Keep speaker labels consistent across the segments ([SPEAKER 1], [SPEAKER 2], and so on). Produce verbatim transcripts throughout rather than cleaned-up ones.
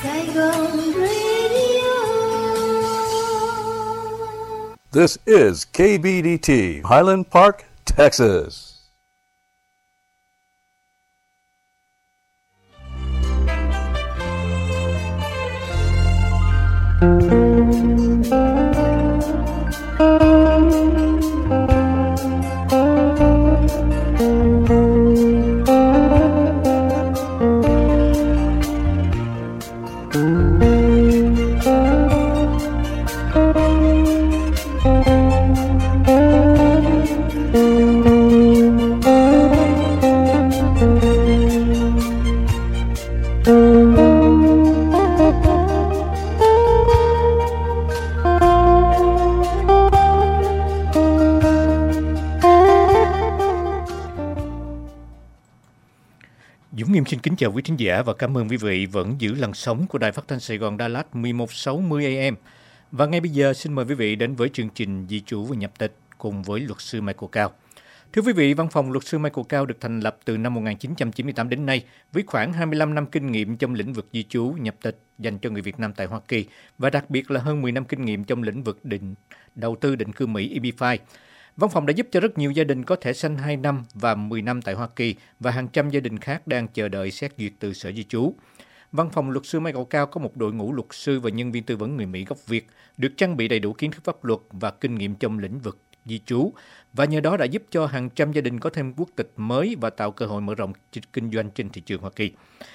[SPEAKER 1] Saigon Radio.
[SPEAKER 2] This is K B D T, Highland Park, Texas.
[SPEAKER 3] Dũng Nghiêm xin kính chào quý thính giả và cảm ơn quý vị vẫn giữ làn sóng của Đài Phát thanh Sài Gòn Đà Lạt mười một sáu mươi A M. Và ngay bây giờ xin mời quý vị đến với chương trình Di trú và nhập tịch cùng với luật sư Michael Cao. Thưa quý vị, văn phòng luật sư Michael Cao được thành lập từ năm một nghìn chín trăm chín mươi tám đến nay với khoảng hai mươi lăm năm kinh nghiệm trong lĩnh vực di trú, nhập tịch dành cho người Việt Nam tại Hoa Kỳ và đặc biệt là hơn mười năm kinh nghiệm trong lĩnh vực định đầu tư định cư Mỹ E B năm. Văn phòng đã giúp cho rất nhiều gia đình có thẻ xanh hai năm và mười năm tại Hoa Kỳ và hàng trăm gia đình khác đang chờ đợi xét duyệt từ Sở Di trú. Văn phòng luật sư Michael Cao có một đội ngũ luật sư và nhân viên tư vấn người Mỹ gốc Việt được trang bị đầy đủ kiến thức pháp luật và kinh nghiệm trong lĩnh vực di trú và nhờ đó đã giúp cho hàng trăm gia đình có thêm quốc tịch mới và tạo cơ hội mở rộng kinh doanh trên thị trường Hoa Kỳ.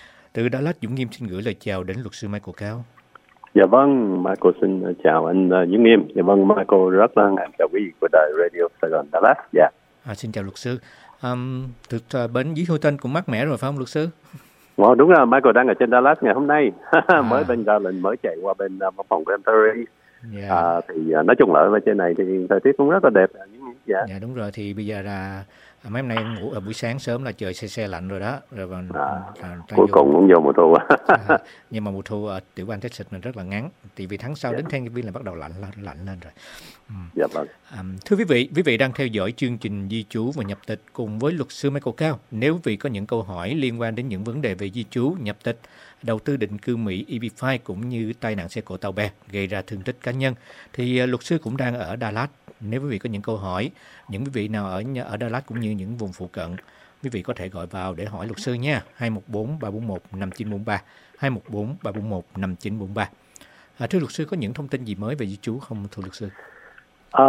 [SPEAKER 3] Từ Đà Lạt, Dũng Nghiêm xin gửi lời chào đến luật sư Michael Cao.
[SPEAKER 4] Dạ vâng, Michael xin chào anh uh, Dũng Nghiêm. Dạ vâng, Michael rất là ngạc chào quý vị của đài Radio Sài Gòn Đà Lạt. Dạ.
[SPEAKER 3] À, xin chào luật sư. Um, thực uh, bến dưới Hôi Tên cũng mát mẻ rồi phải không luật sư?
[SPEAKER 4] Wow, đúng rồi, Michael đang ở trên Đà Lạt ngày hôm nay. à. mới bên Garland mới chạy qua bên uh, văn phòng của em Terry. Yeah. À, thì uh, nói chung là ở trên này thì thời tiết cũng rất là đẹp.
[SPEAKER 3] Dạ. Dạ đúng rồi, thì bây giờ là mấy hôm nay ngủ ở buổi sáng sớm là trời se se lạnh rồi đó. Rồi và,
[SPEAKER 4] à, à, cuối vô... cùng cũng vô mùa thu.
[SPEAKER 3] à, nhưng mà mùa thu ở tiểu bang Texas mình rất là ngắn. Thì vì tháng sau yeah. đến Thanksgiving là bắt đầu lạnh lạnh lên rồi. Ừ.
[SPEAKER 4] Dạ vâng.
[SPEAKER 3] À, thưa quý vị, quý vị đang theo dõi chương trình Di trú và nhập tịch cùng với luật sư Michael Cao. Nếu quý vị có những câu hỏi liên quan đến những vấn đề về di trú, nhập tịch, đầu tư định cư Mỹ E B năm cũng như tai nạn xe cộ tàu bè gây ra thương tích cá nhân thì uh, luật sư cũng đang ở Đà Lạt. Nếu quý vị có những câu hỏi, những quý vị nào ở ở Đà Lạt cũng như những vùng phụ cận, quý vị có thể gọi vào để hỏi luật sư nha. hai một bốn ba bốn một năm chín bốn ba hai một bốn ba bốn một năm chín bốn ba. À, thưa luật sư, có những thông tin gì mới về di trú không thưa luật sư?
[SPEAKER 4] À,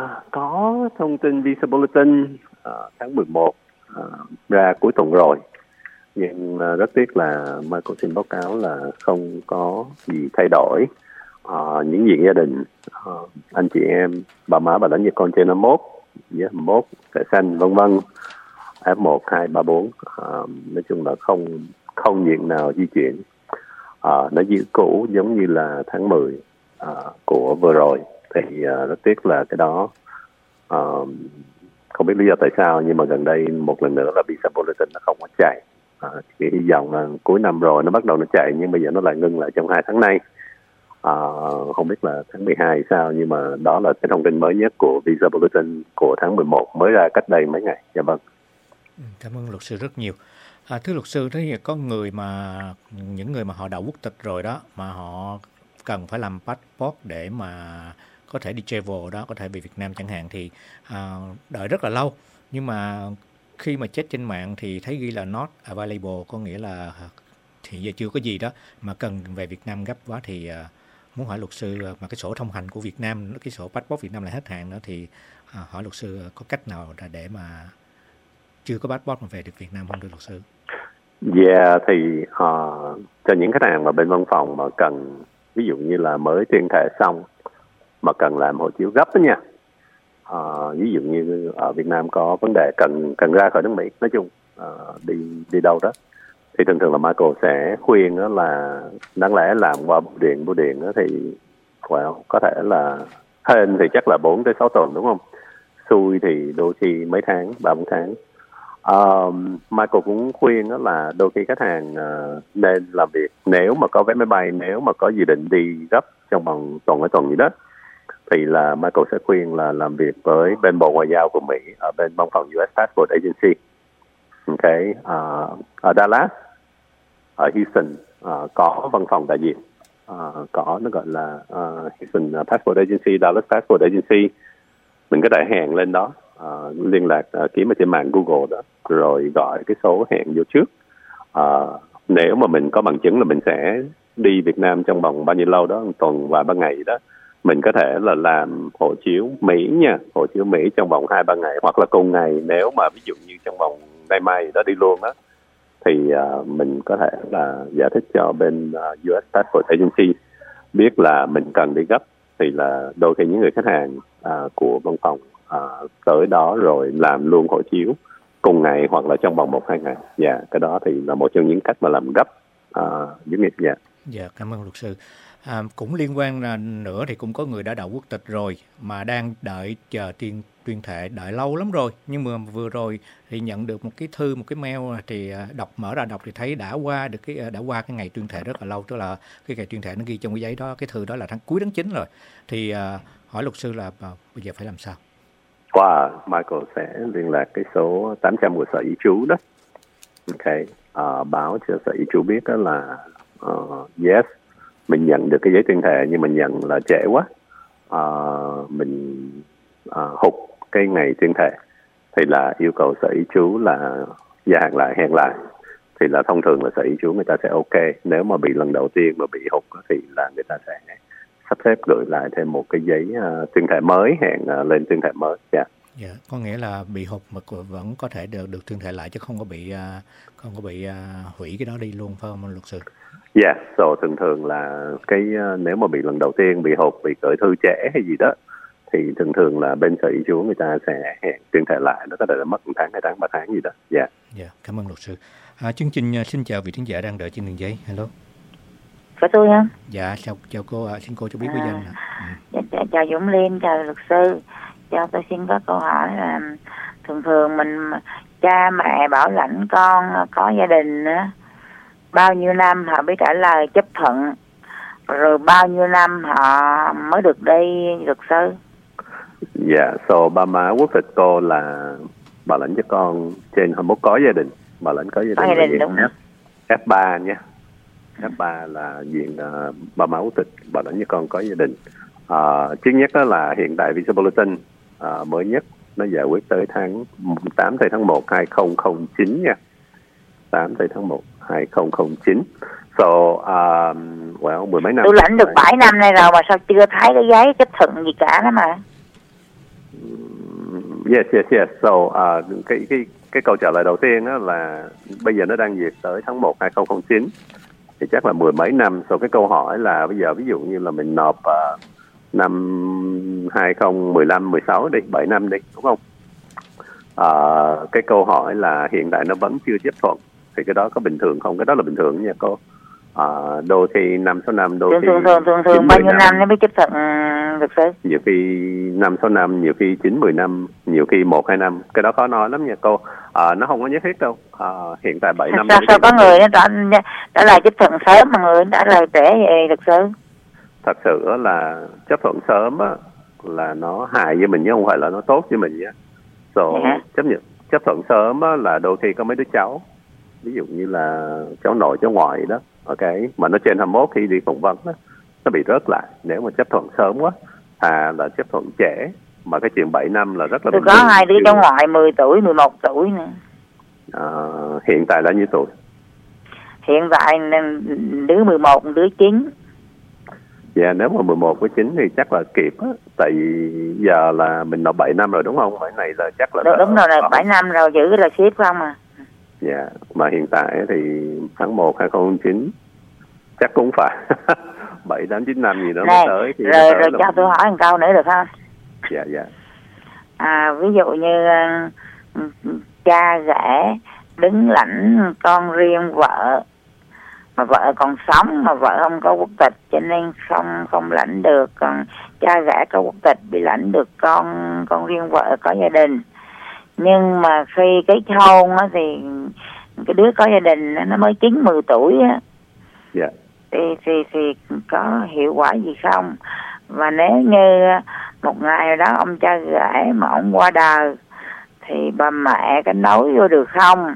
[SPEAKER 4] có thông tin Visa Bulletin uh, tháng mười một uh, ra cuối tuần rồi. Nhưng uh, rất tiếc là Michael xin báo cáo là không có gì thay đổi. Uh, những diện gia đình, uh, anh chị em, bà má, bà đánh với con trên năm mốt, với hai mươi mốt, thẻ xanh, vân vân, F một, hai, ba, bốn. Uh, nói chung là không không diện nào di chuyển. Uh, nó giữ cũ giống như là tháng mười uh, của vừa rồi. Thì uh, rất tiếc là cái đó uh, không biết lý do tại sao, nhưng mà gần đây một lần nữa là Visa Bulletin nó không có chạy. À, chỉ hy vọng là cuối năm rồi nó bắt đầu nó chạy, nhưng bây giờ nó lại ngưng lại trong hai tháng nay. À, không biết là tháng mười hai sao, nhưng mà đó là cái thông tin mới nhất của Visa Bulletin của tháng mười một mới ra cách đây mấy ngày. Dạ vâng.
[SPEAKER 3] Cảm ơn luật sư rất nhiều. À, thưa luật sư, thế có người mà những người mà họ đậu quốc tịch rồi đó mà họ cần phải làm passport để mà có thể đi travel đó, có thể về Việt Nam chẳng hạn, thì à, đợi rất là lâu, nhưng mà khi mà check trên mạng thì thấy ghi là not available, có nghĩa là thì giờ chưa có gì đó mà cần về Việt Nam gấp quá. Thì uh, muốn hỏi luật sư, mà cái sổ thông hành của Việt Nam, cái sổ passport Việt Nam lại hết hạn nữa, thì uh, hỏi luật sư có cách nào để mà chưa có passport mà về được Việt Nam không thưa luật sư?
[SPEAKER 4] Dạ yeah, thì uh, cho những khách hàng mà bên văn phòng mà cần, ví dụ như là mới tuyên thệ xong mà cần làm hộ chiếu gấp đó nha. Uh, ví dụ như ở Việt Nam có vấn đề cần cần ra khỏi nước Mỹ, nói chung uh, đi đi đâu đó, thì thường thường là Michael sẽ khuyên đó là đáng lẽ làm qua bưu điện bưu điện đó thì well, có thể là hên thì chắc là bốn tới sáu tuần đúng không? Xui thì đôi khi mấy tháng, ba bốn tháng. Uh, Michael cũng khuyên đó là đôi khi khách hàng uh, nên làm việc nếu mà có vé máy bay, nếu mà có dự định đi gấp trong vòng tuần hay tuần gì đó, thì là Michael sẽ khuyên là làm việc với bên Bộ Ngoại giao của Mỹ ở bên văn phòng u ét Passport Agency, okay, uh, ở Dallas. ở Houston uh, có văn phòng đại diện, uh, có nó gọi là uh, Houston Passport Agency, Dallas Passport Agency. Mình có thể hẹn lên đó, uh, liên lạc uh, kiếm ở trên mạng Google đó, rồi gọi cái số hẹn vô trước. Uh, nếu mà mình có bằng chứng là mình sẽ đi Việt Nam trong vòng bao nhiêu lâu đó, một tuần và ba ngày đó, mình có thể là làm hộ chiếu Mỹ nha, hộ chiếu Mỹ trong vòng hai ba ngày, hoặc là cùng ngày nếu mà ví dụ như trong vòng ngày mai đó đi luôn đó, thì uh, mình có thể là giải thích cho bên uh, u ét Passport Agency biết là mình cần đi gấp, thì là đôi khi những người khách hàng uh, của văn phòng uh, tới đó rồi làm luôn hộ chiếu cùng ngày hoặc là trong vòng một hai ngày. Dạ, yeah, cái đó thì là một trong những cách mà làm gấp uh, doanh nghiệp. Dạ.
[SPEAKER 3] Dạ, cảm ơn luật sư. À, cũng liên quan là nữa thì cũng có người đã đậu quốc tịch rồi mà đang đợi chờ tuyên tuyên thệ, đợi lâu lắm rồi, nhưng mà vừa rồi thì nhận được một cái thư, một cái mail, thì đọc mở ra đọc thì thấy đã qua được cái đã qua cái ngày tuyên thệ rất là lâu, tức là cái ngày tuyên thệ nó ghi trong cái giấy đó, cái thư đó là tháng cuối tháng chín rồi. Thì à, hỏi luật sư là à, bây giờ phải làm sao?
[SPEAKER 4] Qua wow, Michael sẽ liên lạc cái số tám trăm của sở di trú đó. Ok, uh, báo cho sở di trú biết đó là uh, yes, mình nhận được cái giấy tuyên thệ nhưng mình nhận là trễ quá, uh, mình uh, hụt cái ngày tuyên thệ, thì là yêu cầu sở di trú là gia hạn lại, hẹn lại. Thì là thông thường là sở di trú người ta sẽ ok. Nếu mà bị lần đầu tiên mà bị hụt thì là người ta sẽ sắp xếp gửi lại thêm một cái giấy uh, tuyên thệ mới, hẹn uh, lên tuyên thệ mới. Dạ. Yeah.
[SPEAKER 3] Dạ, có nghĩa là bị hụt mà vẫn có thể được được tuyên thệ lại, chứ không có bị uh, không có bị uh, hủy cái đó đi luôn, phải không luật sư?
[SPEAKER 4] Dạ, yeah, so thường thường là cái uh, nếu mà bị lần đầu tiên bị hụt, bị gửi thư trễ hay gì đó, thì thường thường là bên sở di trú người ta sẽ hẹn tuyên thệ lại, nó có thể là mất một tháng, hai tháng, ba tháng gì đó. Dạ. Yeah.
[SPEAKER 3] Dạ, yeah, cảm ơn luật sư. À, chương trình uh, xin chào vị khán giả đang đợi trên đường dây. Hello.
[SPEAKER 5] Có tôi không?
[SPEAKER 3] Dạ, chào chào cô, uh, xin cô cho biết với danh.
[SPEAKER 5] À, ừ. chào, chào Dũng Liêm, chào luật sư. Cho tôi xin có câu hỏi là thường thường mình cha mẹ bảo lãnh con có gia đình á, bao nhiêu năm họ mới trả lời chấp thuận, rồi bao nhiêu năm họ mới được đi luật sư?
[SPEAKER 4] Dạ, yeah, so ba má quốc tịch cô là bảo lãnh cho con trên hai mươi mốt có gia đình, bảo lãnh có gia đình,
[SPEAKER 5] có gia đình đúng
[SPEAKER 4] F, F ba nha. F ba là diện uh, ba má quốc tịch bảo lãnh cho con có gia đình. Uh, trước nhất đó là hiện tại Visa Bulletin uh, mới nhất nó giải quyết tới tháng tám tháng một hai không không chín nha. tám tháng một hai không không chín. So, um, well, mười mấy năm.
[SPEAKER 5] Tôi lãnh được bảy năm nay rồi mà sao chưa thấy cái giấy chấp thuận gì cả đó mà.
[SPEAKER 4] Yes, yes, yes. So, uh, cái cái cái câu trả lời đầu tiên đó là bây giờ nó đang duyệt tới tháng một hai không không chín, thì chắc là mười mấy năm. So cái câu hỏi là bây giờ ví dụ như là mình nộp uh, năm hai không một lăm mười sáu đi, bảy năm đi, đúng không? Uh, cái câu hỏi là hiện tại nó vẫn chưa chấp thuận, thì cái đó có bình thường không? Cái đó là bình thường nha cô. Uh, đôi khi năm sáu năm, đôi
[SPEAKER 5] thường,
[SPEAKER 4] khi
[SPEAKER 5] thường thường thường thường bao nhiêu năm nó mới chấp thuận luật sư?
[SPEAKER 4] Nhiều khi năm sáu năm, nhiều khi chín mười năm, nhiều khi một hai năm. Cái đó khó nói lắm nha cô. Uh, nó không có nhất thiết đâu. Uh, hiện tại bảy năm.
[SPEAKER 5] Sao, sao có người nó trả trả lời chấp thuận sớm mà người trả lời trễ vậy luật sư?
[SPEAKER 4] Thật sự là chấp thuận sớm á, là nó hại với mình chứ không phải là nó tốt với mình nhé. So, yeah. chấp nhận chấp thuận sớm á, là đôi khi có mấy đứa cháu, ví dụ như là cháu nội cháu ngoại đó, ok, mà nó trên hai mươi mốt khi đi phỏng vấn đó, nó bị rớt lại nếu mà chấp thuận sớm quá, à là chấp thuận trễ. Mà cái chuyện bảy năm là rất là
[SPEAKER 5] tôi có hai đứa cháu ngoại mười tuổi, mười một tuổi nè.
[SPEAKER 4] À, hiện tại là nhiêu tuổi?
[SPEAKER 5] Hiện tại đứa mười một, đứa chín.
[SPEAKER 4] Dạ, yeah, nếu mà mười một với chín thì chắc là kịp á, tại vì giờ là mình nộp bảy năm rồi đúng không? Bảy này là chắc là
[SPEAKER 5] đúng, đúng rồi, là bảy năm rồi, giữ là ship không à.
[SPEAKER 4] Dạ, yeah, mà hiện tại thì tháng một hai không không chín chắc cũng phải bảy tám chín năm gì đó mới tới thì
[SPEAKER 5] rồi rồi cho tôi hỏi một câu nữa được không?
[SPEAKER 4] Dạ dạ.
[SPEAKER 5] À, ví dụ như uh, cha rể đứng lãnh con riêng vợ, mà vợ còn sống mà vợ không có quốc tịch cho nên không không lãnh được, còn cha rể có quốc tịch bị lãnh được con con riêng vợ có gia đình. Nhưng mà khi kết hôn á thì cái đứa có gia đình nó mới chín mười tuổi á,
[SPEAKER 4] yeah.
[SPEAKER 5] thì thì thì có hiệu quả gì không? Và nếu như một ngày đó ông cha rể mà ông qua đời thì bà mẹ có nối vô được không?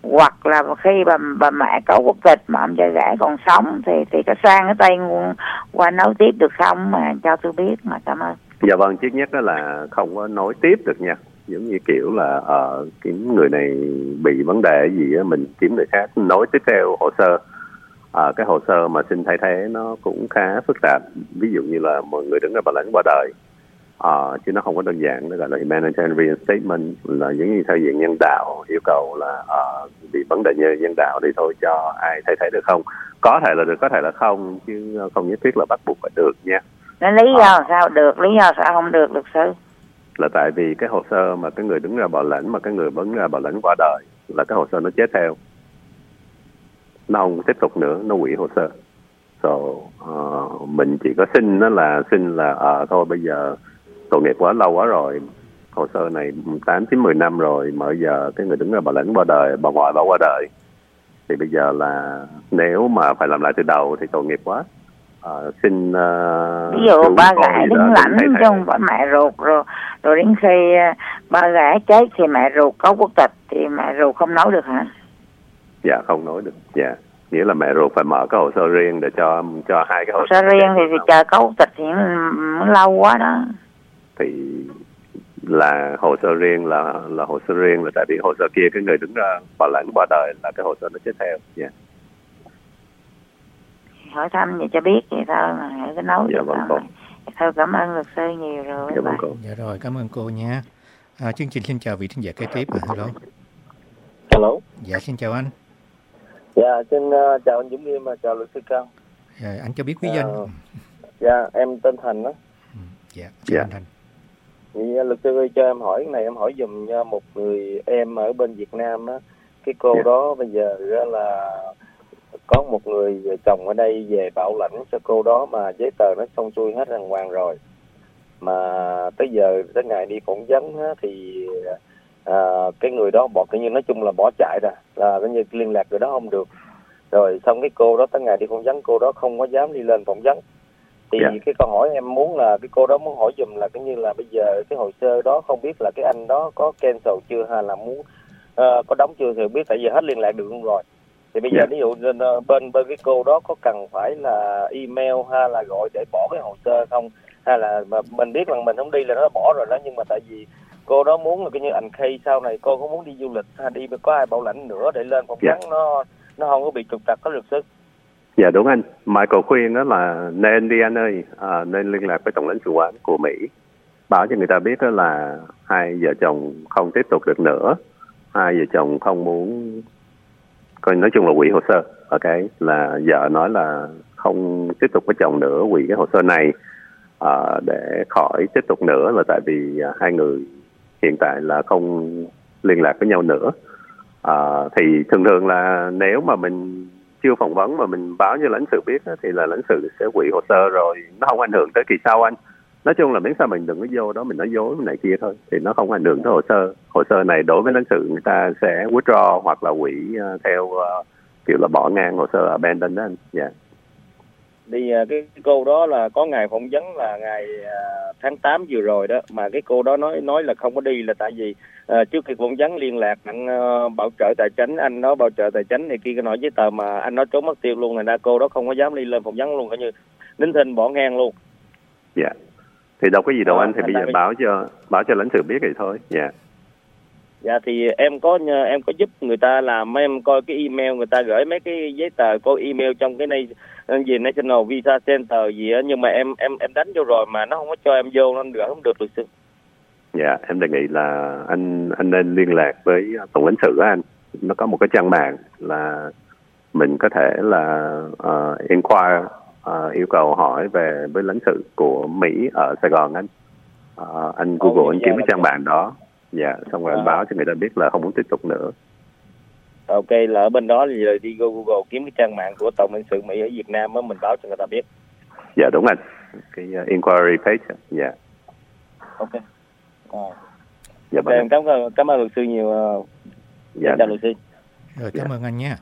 [SPEAKER 5] hoặc là khi bà bà mẹ có quốc tịch mà ông cha rể còn sống thì thì có sang cái tay qua nối tiếp được không, mà cho tôi biết mà. Cảm ơn.
[SPEAKER 4] Dạ vâng, trước nhất đó là không có nối tiếp được nha, giống như kiểu là ở uh, cái người này bị vấn đề gì á, mình kiếm người khác nối tiếp theo hồ sơ. À, cái hồ sơ mà xin thay thế nó cũng khá phức tạp, ví dụ như là một người đứng ra bảo lãnh qua đời, à, chứ nó không có đơn giản. Nó gọi là humanitarian reinstatement, là giống như thay diện nhân đạo, yêu cầu là uh, bị vấn đề như nhân đạo thì thôi cho ai thay thế được không. Có thể là được, có thể là không, chứ không nhất thiết là bắt buộc phải được nha.
[SPEAKER 5] Nó lý do
[SPEAKER 4] à,
[SPEAKER 5] sao được, lý do sao không được, luật sư?
[SPEAKER 4] Là tại vì cái hồ sơ mà cái người đứng ra bảo lãnh mà cái người đứng ra bảo lãnh qua đời là cái hồ sơ nó chết theo, nó không tiếp tục nữa, nó hủy hồ sơ. So, uh, mình chỉ có xin đó là xin là uh, thôi bây giờ tội nghiệp quá, lâu quá rồi, hồ sơ này tám chín mười năm rồi, mà bây giờ cái người đứng ra bảo lãnh qua đời, bà ngoại bà qua đời, thì bây giờ là nếu mà phải làm lại từ đầu thì tội nghiệp quá. Uh, xin uh,
[SPEAKER 5] ví dụ ba gái đứng lãnh chứ không phải mẹ ruột, rồi rồi đến khi ba gái chết thì mẹ ruột có quốc tịch thì mẹ ruột không nói được hả?
[SPEAKER 4] Dạ không nói được. Dạ, nghĩa là mẹ ruột phải mở cái hồ sơ riêng để cho cho hai cái hồ,
[SPEAKER 5] hồ sơ riêng thì, thì chờ có quốc tịch thì nó lâu quá đó.
[SPEAKER 4] Thì là hồ sơ riêng là là hồ sơ riêng là tại vì hồ sơ kia cái người đứng ra bảo lãnh qua đời là cái hồ sơ nó chết theo. Dạ.
[SPEAKER 5] Hỏi thăm vậy cho biết vậy thôi mà hãy có nói.
[SPEAKER 4] Dạ
[SPEAKER 5] được
[SPEAKER 4] vâng
[SPEAKER 5] thôi.
[SPEAKER 4] cô.
[SPEAKER 5] Thôi cảm ơn luật sư nhiều rồi.
[SPEAKER 4] Dạ vâng cô.
[SPEAKER 3] Dạ rồi, cảm ơn cô nha. À, chương trình xin chào vị thính giả kế tiếp. À, hello.
[SPEAKER 6] Hello.
[SPEAKER 3] Dạ xin chào anh.
[SPEAKER 6] Dạ xin uh, chào anh Dũng Nghiêm và chào luật sư Cao.
[SPEAKER 3] Dạ, anh cho biết quý danh.
[SPEAKER 6] Uh, dạ em tên Thành đó.
[SPEAKER 3] Ừ, dạ, chào
[SPEAKER 4] dạ.
[SPEAKER 3] anh Thành.
[SPEAKER 6] Thì uh, luật sư ơi, cho em hỏi cái này, em hỏi dùm uh, một người em ở bên Việt Nam á, cái cô yeah. đó bây giờ uh, là có một người chồng ở đây về bảo lãnh cho cô đó mà giấy tờ nó xong xuôi hết đàng hoàng rồi, mà tới giờ tới ngày đi phỏng vấn á, thì à, cái người đó bỏ cái như nói chung là bỏ chạy ra, là cái như liên lạc người đó không được, rồi xong cái cô đó tới ngày đi phỏng vấn cô đó không có dám đi lên phỏng vấn. Thì yeah. cái câu hỏi em muốn là cái cô đó muốn hỏi dùm là cái như là bây giờ cái hồ sơ đó không biết là cái anh đó có cancel chưa hay là muốn uh, có đóng chưa thì biết, tại vì hết liên lạc được luôn rồi. Thì bây
[SPEAKER 4] yeah.
[SPEAKER 6] giờ ví dụ bên bên cái cô đó có cần phải là email hay là gọi để bỏ cái hồ sơ không, hay là mà mình biết là mình không đi là nó bỏ rồi đó, nhưng mà tại vì cô đó muốn là cái như anh Khay sau này cô có muốn đi du lịch hay đi có ai bảo lãnh nữa để lên phỏng vấn yeah. nó nó không có bị trục trặc có luật sư.
[SPEAKER 4] Dạ đúng anh. Michael khuyên đó là nên đi anh ơi, à, nên liên lạc với tổng lãnh sự quán của Mỹ, báo cho người ta biết đó là hai vợ chồng không tiếp tục được nữa, hai vợ chồng không muốn, coi nói chung là hủy hồ sơ. Ok, là vợ nói là không tiếp tục với chồng nữa, hủy cái hồ sơ này à, để khỏi tiếp tục nữa, là tại vì à, hai người hiện tại là không liên lạc với nhau nữa. À, thì thường thường là nếu mà mình chưa phỏng vấn mà mình báo cho lãnh sự biết đó, thì là lãnh sự sẽ hủy hồ sơ rồi, nó không ảnh hưởng tới kỳ sau anh. Nói chung là miễn sao mình đừng có vô đó mình nói dối này kia thôi, thì nó không ảnh hưởng tới hồ sơ. Hồ sơ này đối với lãnh sự người ta sẽ withdraw hoặc là hủy uh, theo uh, kiểu là bỏ ngang hồ sơ abandon đó anh. Dạ. Yeah.
[SPEAKER 6] Thì uh, cái cô đó là có ngày phỏng vấn là ngày uh, tháng tám vừa rồi đó, mà cái cô đó nói nói là không có đi là tại vì uh, trước khi phỏng vấn liên lạc anh uh, bảo trợ tài chính, anh nói bảo trợ tài chính này kia cái nói giấy tờ mà anh nói trốn mất tiêu luôn, thành ra cô đó không có dám đi lên phỏng vấn luôn, coi như nín thinh bỏ ngang luôn.
[SPEAKER 4] Dạ. Yeah. Thì đâu có gì đâu à, anh, thì bây giờ
[SPEAKER 6] mình...
[SPEAKER 4] báo cho báo cho lãnh sự biết vậy thôi. Dạ. Yeah.
[SPEAKER 6] Dạ thì em có em có giúp người ta làm, em coi cái email người ta gửi mấy cái giấy tờ có email trong cái này gì National Visa Center gì á, nhưng mà em em em đánh vô rồi mà nó không có cho em vô, nên gửi không được luật sư. Dạ,
[SPEAKER 4] em đề nghị là anh anh nên liên lạc với tổng lãnh sự á anh. Nó có một cái trang mạng là mình có thể là uh, inquire, uh, yêu cầu hỏi về với lãnh sự của Mỹ ở Sài Gòn anh. Uh, anh Google, anh kiếm cái trang mạng đó. Dạ, xong rồi à. anh báo cho người ta biết là không muốn tiếp tục nữa.
[SPEAKER 6] Ok, là ở bên đó thì rồi đi Google kiếm cái trang mạng của tổng lãnh sự Mỹ ở Việt Nam á, mình báo cho người ta biết.
[SPEAKER 4] Dạ đúng anh, cái uh, inquiry page. Dạ.
[SPEAKER 6] Ok. À.
[SPEAKER 4] Dạ,
[SPEAKER 6] okay, em cảm ơn cảm ơn luật sư nhiều. Uh, dạ. Chào luật sư.
[SPEAKER 3] Rồi cảm
[SPEAKER 4] dạ.
[SPEAKER 3] ơn anh nha.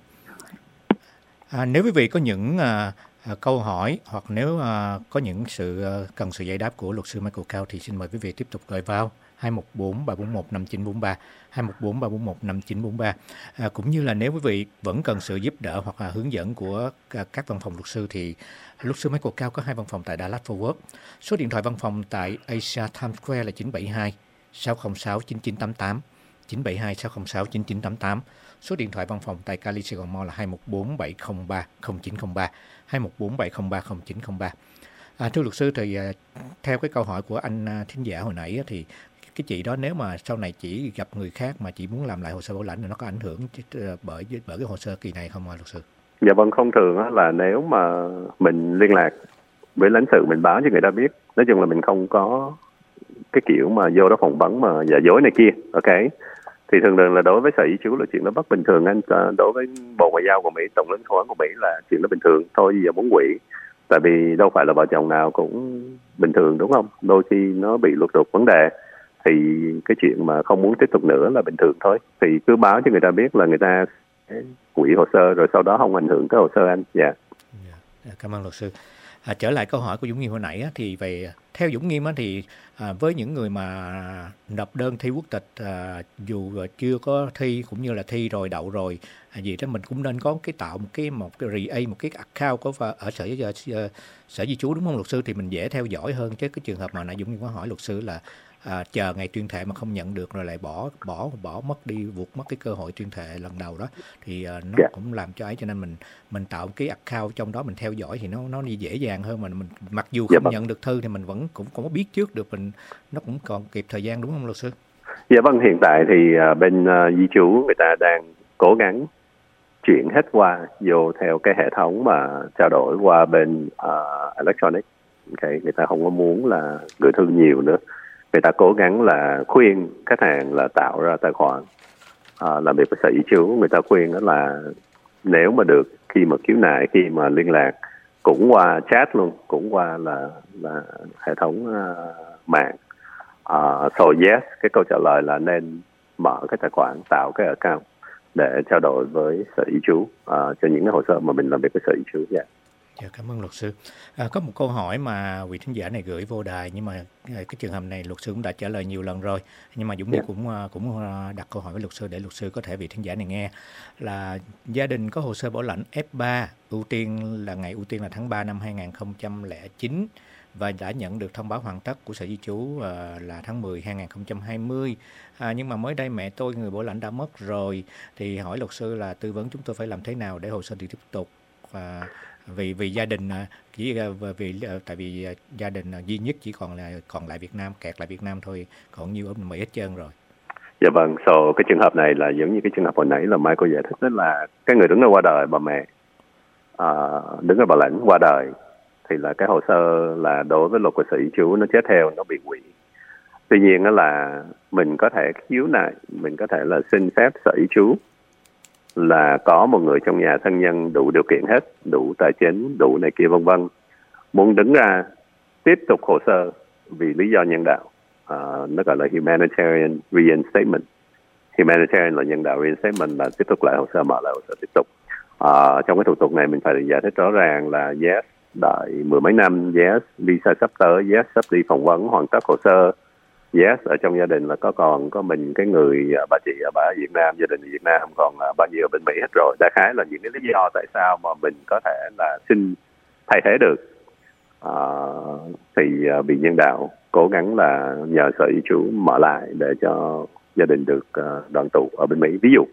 [SPEAKER 3] À, nếu quý vị có những uh, uh, câu hỏi hoặc nếu uh, có những sự uh, cần sự giải đáp của luật sư Michael Cao thì xin mời quý vị tiếp tục gọi vào hai một bốn ba bốn một năm chín bốn ba, hai một bốn ba bốn một năm chín bốn ba. À, cũng như là nếu quý vị vẫn cần sự giúp đỡ hoặc là hướng dẫn của các văn phòng luật sư thì luật sư Michael Cao có hai văn phòng tại Dallas Fort Worth. Số điện thoại văn phòng tại Asia Times Square là chín bảy hai sáu không sáu chín chín tám tám, chín bảy hai sáu không sáu chín chín tám tám. Số điện thoại văn phòng tại Cali Sài Gòn Mall là hai một bốn bảy không ba không chín không ba, hai một bốn bảy không ba không chín không ba. À, thưa luật sư, thì à, theo cái câu hỏi của anh à, thính giả hồi nãy á, thì cái chị đó nếu mà sau này chỉ gặp người khác mà chị muốn làm lại hồ sơ bảo lãnh thì nó có ảnh hưởng bởi bởi cái hồ sơ kỳ này không ạ luật sư?
[SPEAKER 4] Dạ vâng, thông thường á, là nếu mà mình liên lạc với lãnh sự, mình báo cho người ta biết, nói chung là mình không có cái kiểu mà vô đó phỏng vấn mà giả dối này kia, ok, thì thường thường là đối với sở di trú là chuyện đó bất bình thường. Anh đối với Bộ Ngoại giao của Mỹ, Tổng lãnh sự của Mỹ là chuyện đó bình thường thôi, giờ muốn quỵ, tại vì đâu phải là vợ chồng nào cũng bình thường, đúng không? Đôi khi nó bị lục đục vấn đề thì cái chuyện mà không muốn tiếp tục nữa là bình thường thôi, thì cứ báo cho người ta biết là người ta sẽ hủy hồ sơ, rồi sau đó không ảnh hưởng tới hồ sơ anh. Dạ.
[SPEAKER 3] Yeah. Cảm ơn luật sư. À, trở lại câu hỏi của Dũng Nghiêm hồi nãy á, thì về theo Dũng Nghiêm á, thì à, với những người mà nộp đơn thi quốc tịch à, dù chưa có thi cũng như là thi rồi đậu rồi à, gì đó, mình cũng nên có cái tạo một cái một cái re một cái account có ở sở sở di trú, đúng không luật sư? Thì mình dễ theo dõi hơn, chứ cái trường hợp mà nãy Dũng Nghiêm có hỏi luật sư là à, chờ ngày tuyên thệ mà không nhận được rồi lại bỏ bỏ bỏ mất đi vụt mất cái cơ hội tuyên thệ lần đầu đó, thì à, nó yeah. cũng làm cho ấy, cho nên mình mình tạo cái account trong đó mình theo dõi thì nó nó đi dễ dàng hơn, mà mình mặc dù không yeah, nhận được thư thì mình vẫn cũng cũng có biết trước được, mình nó cũng còn kịp thời gian, đúng không luật sư?
[SPEAKER 4] Dạ vâng, hiện tại thì uh, bên uh, di trú người ta đang cố gắng chuyển hết qua vô theo cái hệ thống mà trao đổi qua bên uh, electronic, okay. Người ta không có muốn là gửi thư nhiều nữa. Người ta cố gắng là khuyên khách hàng là tạo ra tài khoản à, làm việc với sở di trú. Người ta khuyên đó là nếu mà được, khi mà khiếu nại, khi mà liên lạc cũng qua chat luôn, cũng qua là là hệ thống uh, mạng. Uh, so yes, cái câu trả lời là nên mở cái tài khoản, tạo cái account để trao đổi với sở di trú uh, cho những cái hồ sơ mà mình làm việc với sở di trú. Yeah.
[SPEAKER 3] Dạ, cảm ơn luật sư. À, có một câu hỏi mà vị thính giả này gửi vô đài, nhưng mà cái trường hợp này luật sư cũng đã trả lời nhiều lần rồi, nhưng mà Dũng Nghiêm cũng cũng đặt câu hỏi với luật sư để luật sư có thể vị thính giả này nghe, là gia đình có hồ sơ bảo lãnh F ba, ưu tiên là ngày ưu tiên là tháng ba năm hai nghìn không trăm lẻ chín và đã nhận được thông báo hoàn tất của sở di trú uh, là tháng mười hai nghìn không trăm hai mươi, à, nhưng mà mới đây mẹ tôi người bảo lãnh đã mất rồi, thì hỏi luật sư là tư vấn chúng tôi phải làm thế nào để hồ sơ được tiếp tục, và vì vì gia đình chỉ vì tại vì gia đình duy nhất chỉ còn là còn lại Việt Nam, kẹt lại Việt Nam thôi, còn nhiều ở Mỹ hết trơn rồi.
[SPEAKER 4] Dạ vâng, so cái trường hợp này là giống như cái trường hợp hồi nãy là Michael giải thích, đó là cái người đứng ra qua đời, bà mẹ à, đứng ra bảo lãnh qua đời thì là cái hồ sơ là đối với luật của sở di trú nó chết theo, nó bị hủy. Tuy nhiên đó là mình có thể khiếu nại, mình có thể là xin phép sở di trú là có một người trong nhà thân nhân đủ điều kiện hết, đủ tài chính, đủ này kia vân vân, muốn đứng ra tiếp tục hồ sơ vì lý do nhân đạo. Uh, nó gọi là humanitarian reinstatement. Humanitarian là nhân đạo, reinstatement là tiếp tục lại hồ sơ, mở lại hồ sơ tiếp tục. Uh, trong cái thủ tục này mình phải giải thích rõ ràng là yes, đợi mười mấy năm, yes, visa sắp tới, yes, sắp đi phỏng vấn, hoàn tất hồ sơ, yes, ở trong gia đình là có còn có mình cái người bà chị bà ở Việt Nam, gia đình ở Việt Nam, còn bao nhiêu ở bên Mỹ hết rồi. Đại khái là những cái lý do tại sao mà mình có thể là xin thay thế được. À, thì bị nhân đạo cố gắng là nhờ sở di trú mở lại để cho gia đình được uh, đoàn tụ ở bên Mỹ. Ví dụ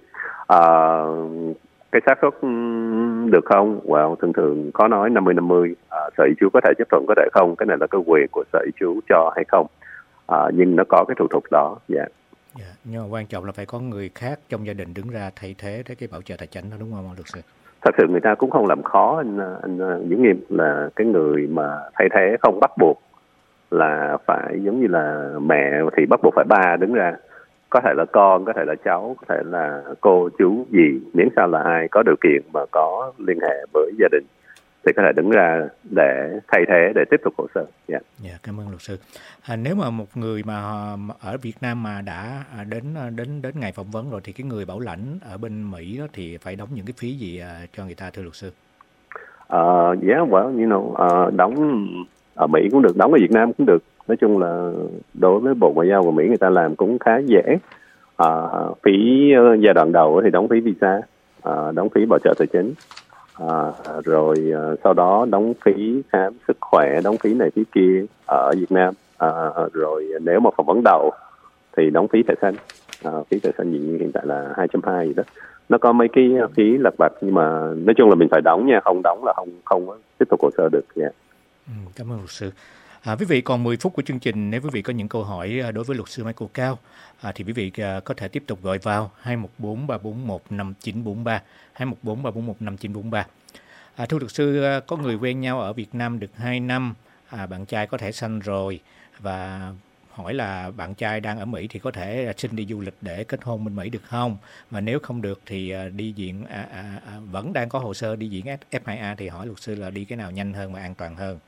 [SPEAKER 4] uh, cái xác suất được không? Well, thường thường có nói năm mươi năm mươi, uh, sở di trú có thể chấp thuận, có thể không. Cái này là cái quyền của sở di trú cho hay không. À, nhưng nó có cái thủ tục đó. Dạ. Yeah.
[SPEAKER 3] Yeah, nhưng mà quan trọng là phải có người khác trong gia đình đứng ra thay thế để cái bảo trợ tài chính đó, đúng không luật sư?
[SPEAKER 4] Thật sự người ta cũng không làm khó anh, anh Dũng Nghiêm, là cái người mà thay thế không bắt buộc là phải giống như là mẹ thì bắt buộc phải ba đứng ra, có thể là con, có thể là cháu, có thể là cô chú gì, miễn sao là ai có điều kiện mà có liên hệ với gia đình thì có thể đứng ra để thay thế, để tiếp tục hồ sơ. Dạ.
[SPEAKER 3] Yeah. Yeah, cảm ơn luật sư. À, nếu mà một người mà ở Việt Nam mà đã đến đến đến ngày phỏng vấn rồi thì cái người bảo lãnh ở bên Mỹ đó thì phải đóng những cái phí gì cho người ta, thưa luật sư?
[SPEAKER 4] Uh, yeah, well, you know, uh, đóng ở Mỹ cũng được, đóng ở Việt Nam cũng được. nói chung là đối với Bộ Ngoại giao của Mỹ, người ta làm cũng khá dễ. À, phí uh, giai đoạn đầu thì đóng phí visa, uh, đóng phí bảo trợ tài chính, uh, rồi uh, sau đó đóng phí khám sức khỏe, đóng phí này phí kia ở Việt Nam, uh, rồi nếu mà phỏng vấn đầu thì đóng phí thẻ xanh, uh, phí thẻ xanh như hiện tại là hai trăm hai mươi gì đó. Nó có mấy cái phí lặt vặt, nhưng mà nói chung là mình phải đóng nha, không đóng là không không tiếp tục hồ sơ được. Yeah.
[SPEAKER 3] Ừ, cảm ơn luật sư. À, quý vị còn mười phút của chương trình, nếu quý vị có những câu hỏi đối với luật sư Michael Cao à, thì quý vị à, có thể tiếp tục gọi vào hai một bốn ba bốn một năm chín bốn ba, hai một bốn ba bốn một năm chín bốn ba. À, thưa luật sư, à, có người quen nhau ở Việt Nam được hai năm, à, bạn trai có thẻ xanh rồi và hỏi là bạn trai đang ở Mỹ thì có thể xin đi du lịch để kết hôn bên Mỹ được không? Mà nếu không được thì đi diện à, à, à, vẫn đang có hồ sơ đi diện F hai A thì hỏi luật sư là đi cái nào nhanh hơn và an toàn hơn?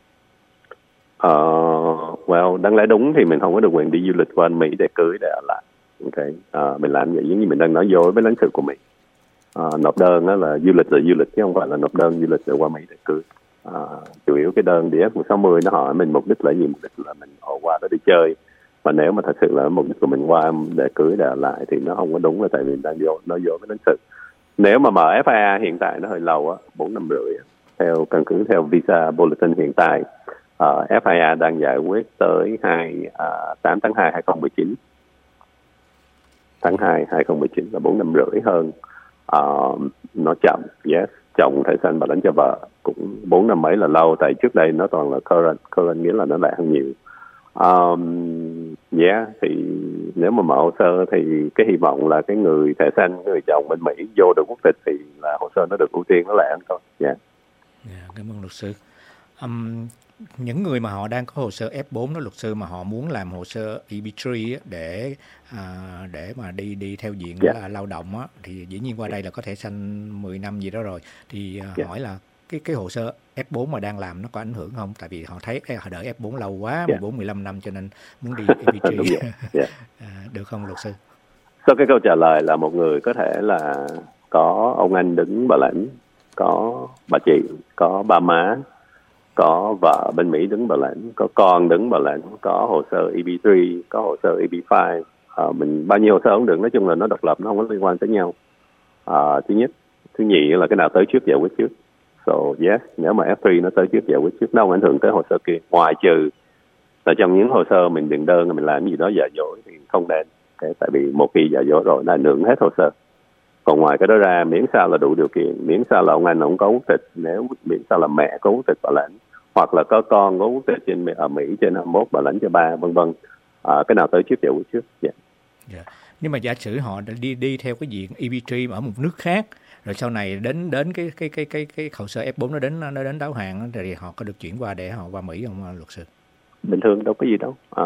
[SPEAKER 4] Uh, well, đáng lẽ đúng thì mình không có được quyền đi du lịch qua Mỹ để cưới để ở lại. Okay. Uh, mình làm vậy giống như mình đang nói dối với lãnh sự của mình. Uh, nộp đơn đó là du lịch là du lịch chứ không phải là nộp đơn du lịch để qua Mỹ để cưới. Uh, chủ yếu cái đơn D F một sáu mươi nó hỏi mình mục đích là gì? Mục đích là mình qua đó đi chơi. Mà nếu mà thật sự là mục đích của mình qua để cưới để ở lại thì nó không có đúng, là tại vì mình đang dối, nói dối với lãnh sự. Nếu mà mở F hai A hiện tại nó hơi lâu á, bốn năm rưỡi theo căn cứ theo visa bulletin hiện tại. Uh, F hai A đang giải quyết tới hai, uh, tám tháng hai hai không một chín, tháng hai hai không một chín là bốn năm rưỡi hơn. Uh, nó chậm, yes, chồng thẻ xanh bảo lãnh cho vợ cũng bốn năm mấy là lâu, tại trước đây nó toàn là current, current nghĩa là nó lại hơn nhiều. Um, yeah, thì nếu mà mở hồ sơ thì cái hy vọng là cái người thẻ xanh, người chồng bên Mỹ vô được quốc tịch thì là hồ sơ nó được ưu tiên, nó lẹ hơn thôi. Yeah.
[SPEAKER 3] Yeah, cảm ơn luật sư. Um, những người mà họ đang có hồ sơ F bốn đó luật sư, mà họ muốn làm hồ sơ E B ba để à, để mà đi đi theo diện yeah. là lao động á, thì dĩ nhiên qua đây là có thể xanh mười năm gì đó rồi, thì yeah. hỏi là cái cái hồ sơ F bốn mà đang làm nó có ảnh hưởng không? Tại vì họ thấy họ đợi F bốn lâu quá, yeah. mười bốn mười lăm năm cho nên muốn đi E B ba. yeah. à, được không luật sư?
[SPEAKER 4] Sau cái câu trả lời là một người có thể là có ông anh đứng bảo lãnh, có bà chị, có ba má, có vợ bên Mỹ đứng bảo lãnh, có con đứng bảo lãnh, có hồ sơ E B ba, có hồ sơ E B năm. À, mình bao nhiêu hồ sơ cũng được, nói chung là nó độc lập, nó không có liên quan tới nhau. À, thứ nhất. Thứ nhì là cái nào tới trước giải quyết trước. So yes, nếu mà F ba nó tới trước giải quyết trước, nó không ảnh hưởng tới hồ sơ kia. Ngoài trừ là trong những hồ sơ mình điền đơn, mình làm gì đó giả dối thì không nên. Okay, tại vì một khi giả dối rồi nó ảnh hưởng hết hồ sơ. Còn ngoài cái đó ra, miễn sao là đủ điều kiện, miễn sao là ông anh không có quốc tịch, nếu miễn sao là mẹ có quốc tịch bảo lãnh, hoặc là có con có quốc tịch trên ở Mỹ trên hai mươi mốt bảo lãnh cho ba, vân vân. À, cái nào tới trước giải quyết trước. Yeah.
[SPEAKER 3] Yeah. Nhưng mà giả sử họ đi đi theo cái diện E B ba ở một nước khác, rồi sau này đến đến cái cái cái cái cái hồ sơ F bốn nó đến nó đến đáo hạn, thì họ có được chuyển qua để họ qua Mỹ không luật sư?
[SPEAKER 4] Bình thường đâu có gì đâu. À,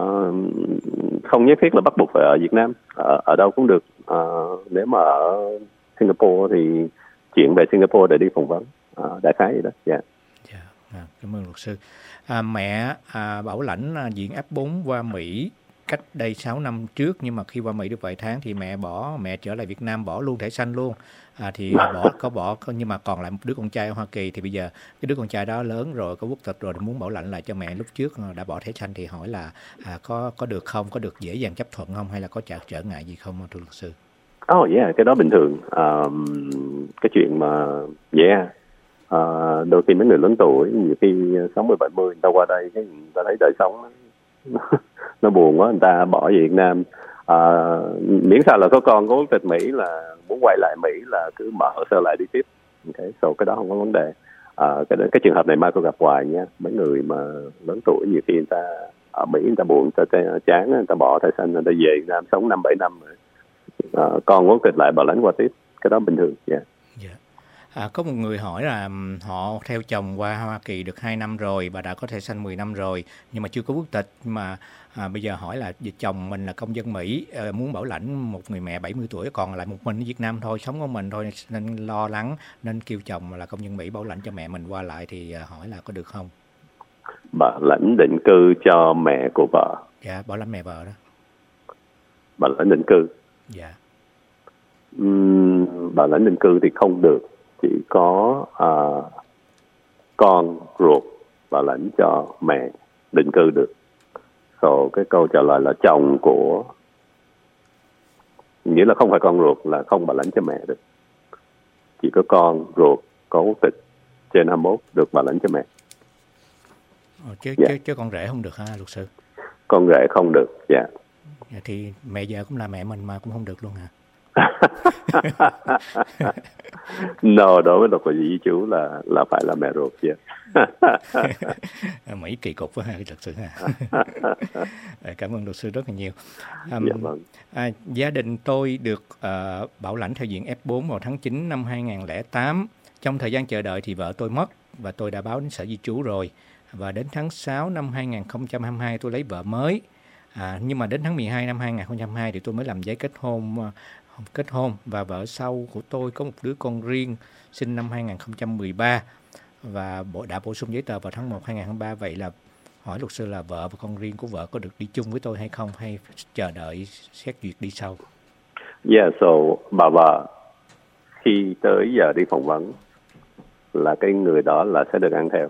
[SPEAKER 4] không nhất thiết là bắt buộc phải ở Việt Nam, ở, ở đâu cũng được. À, nếu mà ở Singapore thì chuyển về Singapore để đi phỏng vấn. À, đại khái vậy đó. Yeah.
[SPEAKER 3] Yeah. À, cảm ơn luật sư. À, mẹ à, bảo lãnh à, diện F bốn qua Mỹ cách đây sáu năm trước, nhưng mà khi qua Mỹ được vài tháng thì mẹ bỏ mẹ trở lại Việt Nam, bỏ luôn thẻ xanh luôn. À, thì bỏ có bỏ nhưng mà còn lại một đứa con trai ở Hoa Kỳ, thì bây giờ cái đứa con trai đó lớn rồi, có quốc tịch rồi, thì muốn bảo lãnh lại cho mẹ lúc trước đã bỏ thẻ xanh, thì hỏi là à, có có được không, có được dễ dàng chấp thuận không, hay là có trở trở ngại gì không thưa luật sư?
[SPEAKER 4] Oh yeah, cái đó bình thường. Um, cái chuyện mà yeah, uh, đôi khi mấy người lớn tuổi, nhiều khi sáu mươi bảy mươi người ta qua đây, cái người ta thấy đời sống nó, nó buồn quá, người ta bỏ về Việt Nam. Uh, miễn sao là có con có quốc tịch Mỹ, là muốn quay lại Mỹ là cứ mở hồ sơ lại đi tiếp. Okay, so cái đó không có vấn đề. Uh, cái cái trường hợp này mai tôi gặp hoài nha, mấy người mà lớn tuổi nhiều khi người ta ở Mỹ người ta buồn, người ta chán, người ta bỏ thẻ xanh, người ta về Việt Nam sống năm bảy năm rồi. Uh, con quốc tịch lại bảo lãnh qua tiếp, cái đó bình thường. Yeah.
[SPEAKER 3] Yeah. À, có một người hỏi là họ theo chồng qua Hoa Kỳ được hai năm rồi, bà đã có thẻ xanh mười năm rồi nhưng mà chưa có quốc tịch, mà à, bây giờ hỏi là chồng mình là công dân Mỹ, à, muốn bảo lãnh một người mẹ bảy mươi tuổi còn lại một mình ở Việt Nam thôi, sống của mình thôi, nên lo lắng nên kêu chồng là công dân Mỹ bảo lãnh cho mẹ mình qua lại, thì à, hỏi là có được không?
[SPEAKER 4] Bảo lãnh định cư cho mẹ của vợ.
[SPEAKER 3] Dạ, bảo lãnh mẹ vợ đó.
[SPEAKER 4] Bảo lãnh định cư.
[SPEAKER 3] Dạ.
[SPEAKER 4] Uhm, bảo lãnh định cư thì không được, chỉ có uh, con ruột bảo lãnh cho mẹ định cư được. So cái câu trả lời là chồng của, nghĩa là không phải con ruột, là không bảo lãnh cho mẹ được. Chỉ có con ruột có quốc tịch trên hai mươi mốt được bảo lãnh cho mẹ.
[SPEAKER 3] Ờ, chứ,
[SPEAKER 4] Dạ.
[SPEAKER 3] chứ chứ con rể không được hả luật sư?
[SPEAKER 4] Con rể không được, dạ.
[SPEAKER 3] Dạ, thì mẹ vợ cũng là mẹ mình mà cũng không được luôn hả?
[SPEAKER 4] No, đối với luật của di trú là là phải là mẹ ruột chứ.
[SPEAKER 3] Mỹ kỳ cục quá ha luật sư ha. Cảm ơn luật sư rất là nhiều. Um,
[SPEAKER 4] Dạ vâng.
[SPEAKER 3] à, gia đình tôi được uh, bảo lãnh theo diện F bốn vào tháng chín năm hai nghìn không trăm lẻ tám. Trong thời gian chờ đợi thì vợ tôi mất và tôi đã báo đến sở di trú rồi. Và đến tháng sáu năm hai nghìn không trăm hai mươi hai tôi lấy vợ mới. À, nhưng mà đến tháng mười hai năm hai nghìn không trăm hai mươi hai thì tôi mới làm giấy kết hôn uh, kết hôn và vợ sau của tôi có một đứa con riêng sinh năm hai nghìn không trăm mười ba và bộ đã bổ sung giấy tờ vào tháng một năm hai nghìn không trăm hai mươi ba. Vậy là hỏi luật sư là vợ và con riêng của vợ có được đi chung với tôi hay không, hay chờ đợi xét duyệt đi sau?
[SPEAKER 4] Yeah, so bà vợ khi tới giờ đi phỏng vấn là cái người đó là sẽ được ăn theo.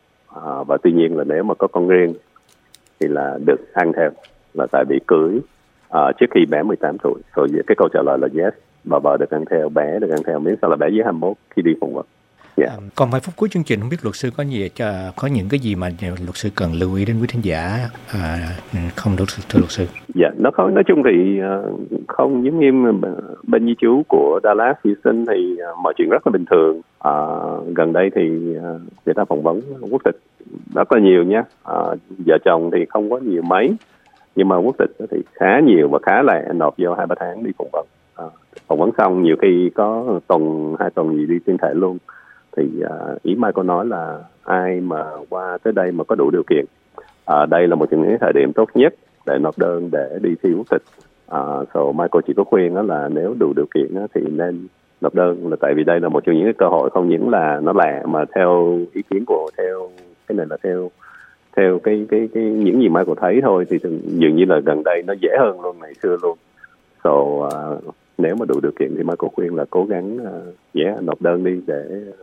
[SPEAKER 4] À, và tuy nhiên là nếu mà có con riêng thì là được ăn theo, là tại bị cưới à, trước khi bé mười tám tuổi. Rồi cái câu trả lời là yes, bà vợ được ăn theo, bé được ăn theo, miễn sao là bé dưới hai mươi mốt khi đi phỏng vấn. Yeah.
[SPEAKER 3] À, còn vài phút cuối chương trình, không biết luật sư có gì cho, có những cái gì mà luật sư cần lưu ý đến quý thính giả à, không luật sư, thưa luật sư?
[SPEAKER 4] Dạ, nó không, nói chung thì không giống như bên di trú của Dallas, Houston thì mọi chuyện rất là bình thường. À, gần đây thì người ta phỏng vấn quốc tịch rất là nhiều nhé. À, vợ chồng thì không có nhiều mấy, nhưng mà quốc tịch thì khá nhiều và khá là nộp vô hai ba tháng đi phỏng vấn. À, phỏng vấn xong nhiều khi có tuần hai tuần gì đi tuyên thệ luôn. Thì uh, ý Mai có nói là ai mà qua tới đây mà có đủ điều kiện, uh, đây là một trong những thời điểm tốt nhất để nộp đơn để đi thi quốc tịch. Uh, so Michael chỉ có khuyên đó là nếu đủ điều kiện đó, thì nên nộp đơn, là tại vì đây là một trong những cái cơ hội không những là nó lạ mà theo ý kiến của theo cái này là theo theo cái cái cái những gì Michael thấy thôi thì dường như là gần đây nó dễ hơn luôn ngày xưa luôn. So uh, nếu mà đủ điều kiện thì Michael khuyên là cố gắng uh, yeah, nộp đơn đi để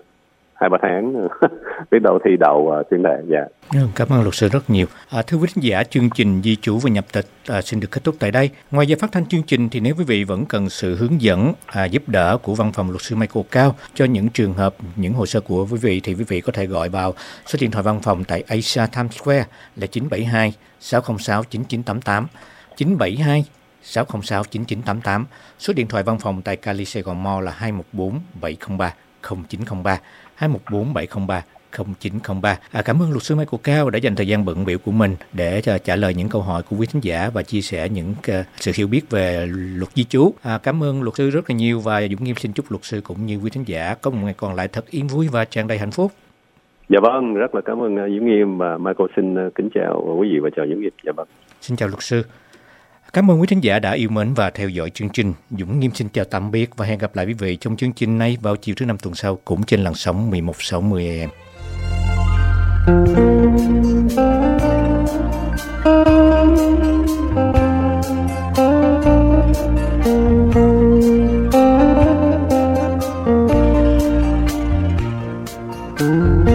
[SPEAKER 4] hai ba tháng biết đâu thi đậu uh, tuyên thệ. Dạ.
[SPEAKER 3] Cảm ơn luật sư rất nhiều. À, thưa quý khán giả, chương trình Di trú và nhập tịch à, xin được kết thúc tại đây. Ngoài giờ phát thanh chương trình thì nếu quý vị vẫn cần sự hướng dẫn à, giúp đỡ của văn phòng luật sư Michael Cao cho những trường hợp, những hồ sơ của quý vị thì quý vị có thể gọi vào số điện thoại văn phòng tại Asia Times Square là chín bảy hai sáu không sáu chín chín tám tám chín bảy hai sáu không sáu chín chín tám tám. Số điện thoại văn phòng tại Cali Sài Gòn Mall là hai một bốn bảy không ba không chín không ba hai một bốn bảy không ba không chín không ba. À, cảm ơn luật sư Michael Cao đã dành thời gian bận bịu của mình để trả, trả lời những câu hỏi của quý thính giả và chia sẻ những uh, sự hiểu biết về luật di trú. À, cảm ơn luật sư rất là nhiều và Dũng Nghiêm xin chúc luật sư cũng như quý thính giả có một ngày còn lại thật yên vui và tràn đầy hạnh phúc.
[SPEAKER 4] Dạ vâng, rất là cảm ơn uh, Dũng Nghiêm và Michael xin uh, kính chào quý vị và chào Dũng Nghiêm. Dạ vâng.
[SPEAKER 3] Xin chào luật sư. Cảm ơn quý thính giả đã yêu mến và theo dõi chương trình. Dũng Nghiêm xin chào tạm biệt và hẹn gặp lại quý vị trong chương trình này vào chiều thứ năm tuần sau cũng trên làn sóng mười một sáu mươi A M.
[SPEAKER 1] Thank you.